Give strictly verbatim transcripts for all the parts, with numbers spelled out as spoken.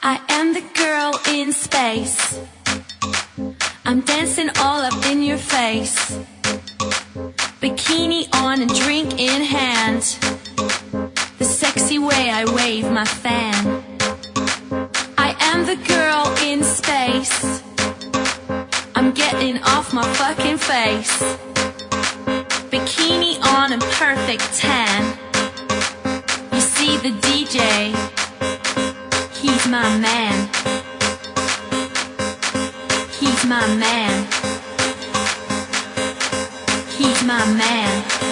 I am the girl in space. I'm dancing all up in your face. Bikini on and drink in hand. The sexy way I wave my fan. I am the girl in space. I'm getting off my fucking face. Bikini on and perfect tan. You see the D J, he's my man. He's my man. He's my man.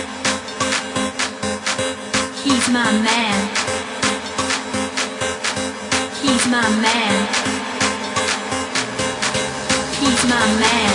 He's my man. He's my man. He's my man.